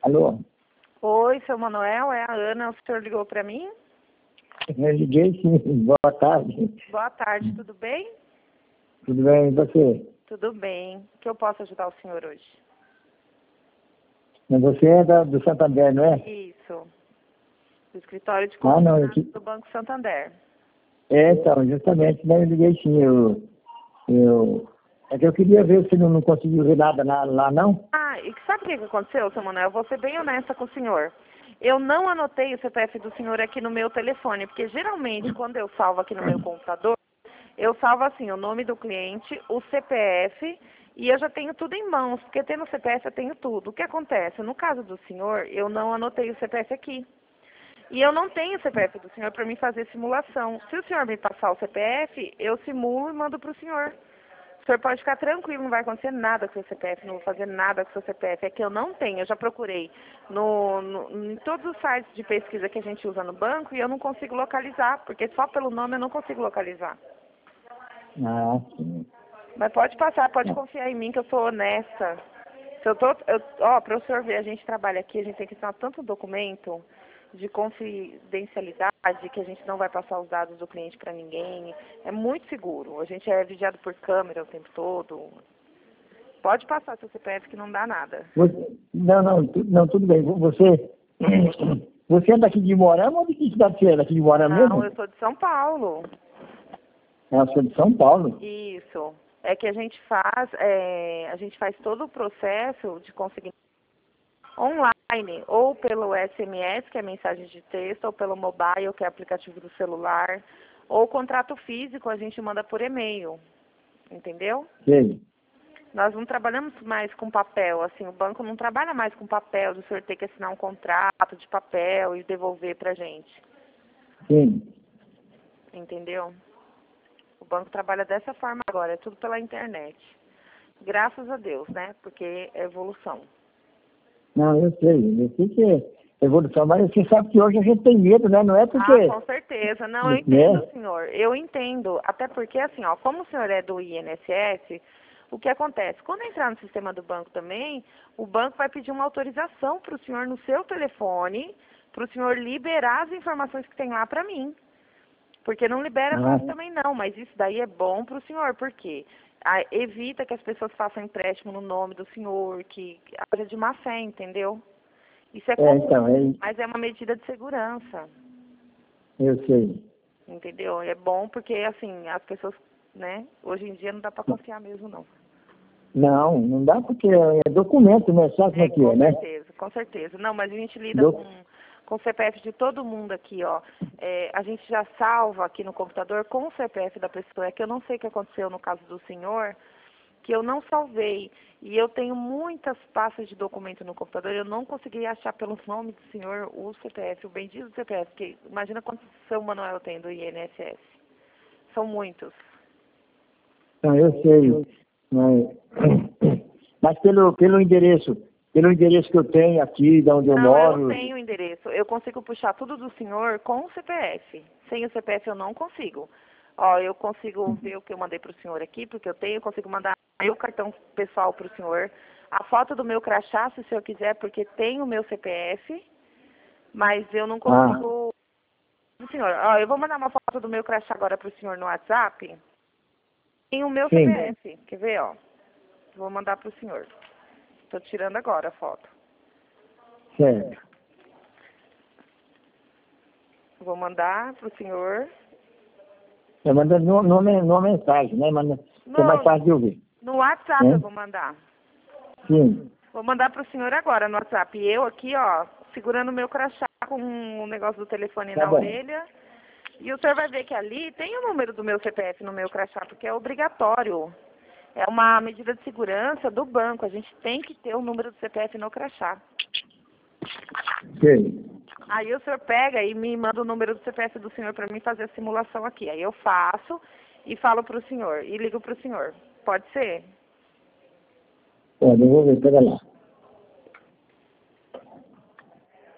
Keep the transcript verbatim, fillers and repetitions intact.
Alô? Oi, seu Manuel, é a Ana. O senhor ligou para mim? Eu liguei sim. Boa tarde. Boa tarde, tudo bem? Tudo bem, e você? Tudo bem. Que eu posso ajudar o senhor hoje? Mas você é da, do Santander, não é? Isso. Do escritório de Ah, não, eu consignados que... do Banco Santander. É, então, justamente, né, eu liguei sim. Eu, eu... É que eu queria ver se não, não conseguiu ver nada lá, lá, não. Ah, e sabe o que que aconteceu, seu Manuel? Eu vou ser bem honesta com o senhor. Eu não anotei o C P F do senhor aqui no meu telefone, porque geralmente quando eu salvo aqui no meu computador, eu salvo assim, o nome do cliente, o C P F, e eu já tenho tudo em mãos, porque tendo o C P F eu tenho tudo. O que acontece? No caso do senhor, eu não anotei o C P F aqui. E eu não tenho o C P F do senhor para mim fazer simulação. Se o senhor me passar o C P F, eu simulo e mando para o senhor. O senhor pode ficar tranquilo, não vai acontecer nada com o seu C P F, não vou fazer nada com o seu C P F. É que eu não tenho, eu já procurei no, no, em todos os sites de pesquisa que a gente usa no banco e eu não consigo localizar, porque só pelo nome eu não consigo localizar. Ah, sim. Mas pode passar, pode confiar em mim que eu sou honesta. Se eu tô, eu, ó, para o senhor ver, a gente trabalha aqui, a gente tem que assinar tanto documento de confidencialidade que a gente não vai passar os dados do cliente para ninguém. É muito seguro. A gente é vigiado por câmera o tempo todo. Pode passar seu C P F que não dá nada. Você... Não, não, tu... não, tudo bem. Você... Você é daqui de Moarama ou de que cidade você é? Daqui de Moarama Não, mesmo? eu sou de São Paulo. É, eu sou de São Paulo. Isso. É que a gente faz, é, a gente faz todo o processo de conseguir online, ou pelo S M S, que é mensagem de texto, ou pelo mobile, que é aplicativo do celular, ou contrato físico a gente manda por e-mail, entendeu? Sim. Nós não trabalhamos mais com papel, assim, o banco não trabalha mais com papel, do senhor ter que assinar um contrato de papel e devolver pra gente, Sim. entendeu? O banco trabalha dessa forma agora, é tudo pela internet. Graças a Deus, né? Porque é evolução. Não, eu sei. Eu sei que é evolução, mas você sabe que hoje a gente tem medo, né? Não é porque... Ah, com certeza. Não, eu entendo, Né? senhor. Eu entendo. Até porque, assim, ó, como o senhor é do I N S S, o que acontece? Quando entrar no sistema do banco também, o banco vai pedir uma autorização para o senhor no seu telefone, para o senhor liberar as informações que tem lá para mim. Porque não libera Ah, fácil também não, mas isso daí é bom para o senhor, por quê? Ah, evita que as pessoas façam empréstimo no nome do senhor, que haja de má fé, entendeu? Isso é é, comum, então, é, mas é uma medida de segurança, eu sei. entendeu? É bom porque, assim, as pessoas, né, hoje em dia não dá para confiar mesmo, não. Não, não dá porque é documento, né? Sabe como é É, que é, com né? certeza, com certeza. Não, mas a gente lida Do... com, com o C P F de todo mundo aqui, ó. É, a gente já salva aqui no computador com o C P F da pessoa. É que eu não sei o que aconteceu no caso do senhor, que eu não salvei. E eu tenho muitas pastas de documento no computador, eu não consegui achar pelo nome do senhor o C P F, o bendito C P F, porque imagina quantos seu Manuel tem do I N S S. São muitos. Não, eu sei. Mas, mas pelo, pelo endereço, pelo endereço que eu tenho aqui, de onde eu Não, eu moro. tenho o endereço. Eu consigo puxar tudo do senhor com o C P F. Sem o C P F eu não consigo. Ó, eu consigo ver o que eu mandei para o senhor aqui, porque eu tenho, eu consigo mandar meu cartão pessoal para o senhor, a foto do meu crachá, se o senhor quiser, porque tem o meu C P F, mas eu não Ah, consigo... Senhor, ó, eu vou mandar uma foto do meu crachá agora para o senhor no WhatsApp. Tem o meu sim, C P F. Quer ver, ó? Vou mandar para o senhor. Estou tirando agora a foto. certo. Vou mandar para o senhor. Eu mando numa, numa mensagem, né? Manda, que é mais No, fácil de ouvir. no WhatsApp eu Né? vou mandar. Sim, Vou mandar para o senhor agora no WhatsApp. E eu aqui, ó, segurando o meu crachá com o negócio do telefone tá na bom. orelha. E o senhor vai ver que ali tem o número do meu C P F no meu crachá, porque é obrigatório. É uma medida de segurança do banco. A gente tem que ter o número do C P F no crachá. Sei. Aí o senhor pega e me manda o número do C P F do senhor para mim fazer a simulação aqui. Aí eu faço e falo para o senhor. E ligo para o senhor. Pode ser? Pode, eu vou ver, pega lá.